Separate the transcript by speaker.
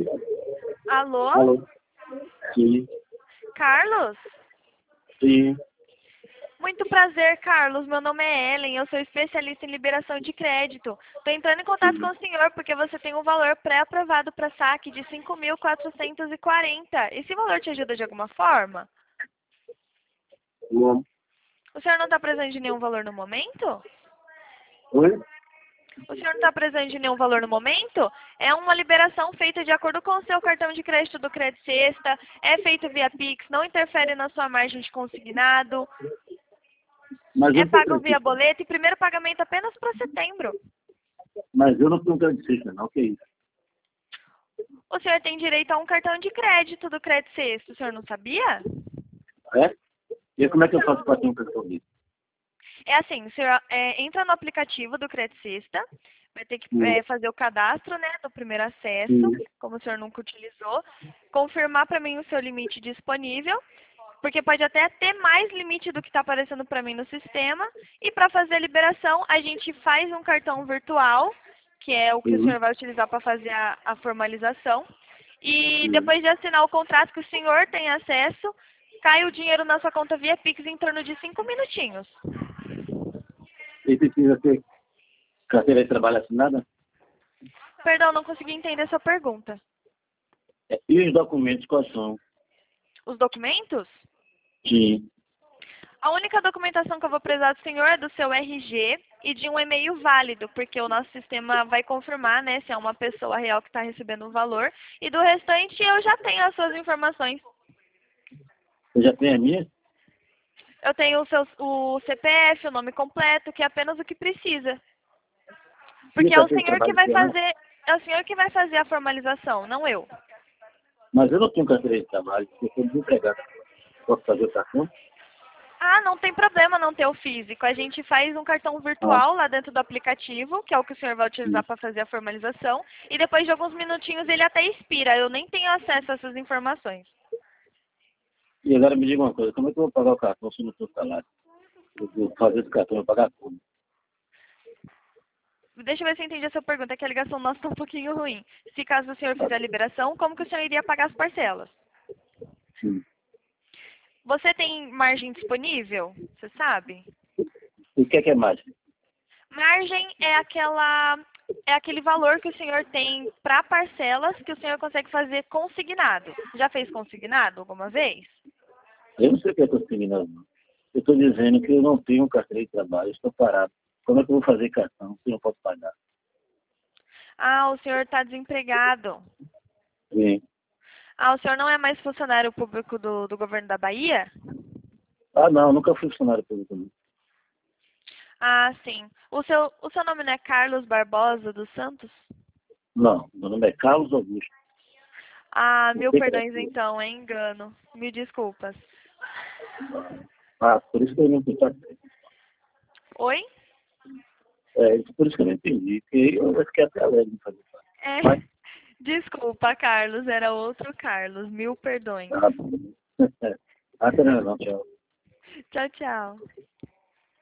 Speaker 1: Alô?
Speaker 2: Alô? Sim,
Speaker 1: Carlos?
Speaker 2: sim,
Speaker 1: Muito prazer, Carlos. Meu nome é Ellen, eu sou especialista em liberação de crédito. Estou entrando em contato com
Speaker 2: sim.
Speaker 1: o senhor porque você tem um valor pré-aprovado para saque de 5.440. Esse valor te ajuda de alguma forma?
Speaker 2: Não.
Speaker 1: O senhor não está presente de nenhum valor no momento?
Speaker 2: Oi?
Speaker 1: O senhor não está presente de nenhum valor no momento? É uma liberação feita de acordo com o seu cartão de crédito do Crédito Sexta, é feito via Pix, não interfere na sua margem de consignado,
Speaker 2: Mas
Speaker 1: é
Speaker 2: eu, tô-
Speaker 1: pago via boleto e primeiro pagamento apenas para setembro.
Speaker 2: mas eu não tenho crédito, não, que isso?
Speaker 1: O senhor tem direito a um cartão de crédito do Crédito Sexta, o senhor não sabia?
Speaker 2: É? E como é que eu faço para ter um cartão disso?
Speaker 1: É assim, o senhor entra no aplicativo do Crédito Sexta, vai ter que
Speaker 2: Sim,
Speaker 1: fazer o cadastro, né, do primeiro acesso,
Speaker 2: sim,
Speaker 1: como o senhor nunca utilizou, confirmar para mim o seu limite disponível, porque pode até ter mais limite do que está aparecendo para mim no sistema, e para fazer a liberação, a gente faz um cartão virtual, que é o que o
Speaker 2: sim,
Speaker 1: senhor vai utilizar para fazer a formalização, e
Speaker 2: sim.
Speaker 1: depois de assinar o contrato que o senhor tem acesso, cai o dinheiro na sua conta via Pix em torno de 5 minutinhos.
Speaker 2: E precisa ter carteira de trabalho assinada?
Speaker 1: Perdão, não consegui entender a sua pergunta.
Speaker 2: É, e os documentos quais são?
Speaker 1: Os documentos?
Speaker 2: Sim.
Speaker 1: A única documentação que eu vou precisar do senhor é do seu RG e de um e-mail válido, porque o nosso sistema vai confirmar, né, se é uma pessoa real que está recebendo o valor. E do restante eu já tenho as suas informações.
Speaker 2: Você já tem a minha?
Speaker 1: Eu tenho o CPF, o nome completo, que é apenas o que precisa.
Speaker 2: E
Speaker 1: Porque
Speaker 2: a
Speaker 1: é o
Speaker 2: carteira de
Speaker 1: senhor que
Speaker 2: trabalho
Speaker 1: vai
Speaker 2: tem, não?
Speaker 1: fazer, é o senhor que vai fazer a formalização, não eu.
Speaker 2: Mas eu não tenho carteira de trabalho, porque eu sou desempregado. Posso fazer o cartão?
Speaker 1: Ah, não tem problema não ter o físico. A gente faz um cartão
Speaker 2: Ah,
Speaker 1: virtual lá dentro do aplicativo, que é o que o senhor vai utilizar
Speaker 2: sim.
Speaker 1: para fazer a formalização, e depois de alguns minutinhos ele até expira. Eu nem tenho acesso a essas informações.
Speaker 2: E agora me diga uma coisa, como é que eu vou pagar o cartão se eu não tenho salário? Eu vou fazer esse cartão, eu vou pagar tudo.
Speaker 1: Deixa eu ver se eu entendi a sua pergunta, que a ligação nossa está um pouquinho ruim. Se caso o senhor fizer a liberação, como que o senhor iria pagar as parcelas?
Speaker 2: Sim.
Speaker 1: Você tem margem disponível? Você sabe?
Speaker 2: E o que é mais?
Speaker 1: Margem é aquele valor que o senhor tem para parcelas que o senhor consegue fazer consignado. Já fez consignado alguma vez?
Speaker 2: Eu não sei o que eu estou terminando, não. Eu estou dizendo que eu não tenho carteira de trabalho, estou parado. Como é que eu vou fazer cartão se eu não posso pagar?
Speaker 1: Ah, o senhor está desempregado.
Speaker 2: Sim.
Speaker 1: Ah, o senhor não é mais funcionário público do governo da Bahia?
Speaker 2: Ah, não, nunca fui funcionário público. Não.
Speaker 1: Ah, sim. O seu nome não é Carlos Barbosa dos Santos?
Speaker 2: Não, meu nome é Carlos Augusto.
Speaker 1: Ah,
Speaker 2: Não
Speaker 1: mil
Speaker 2: sei
Speaker 1: perdões
Speaker 2: crescer.
Speaker 1: então, é engano. Mil desculpas.
Speaker 2: Ah, por isso que eu não entendi.
Speaker 1: Oi?
Speaker 2: Por isso que eu não entendi. Porque eu fiquei até alegre em fazer isso.
Speaker 1: É.
Speaker 2: Mas,
Speaker 1: Desculpa, Carlos, era outro Carlos. Mil perdões.
Speaker 2: tá bom. Ah, não, tchau.
Speaker 1: Tchau, tchau.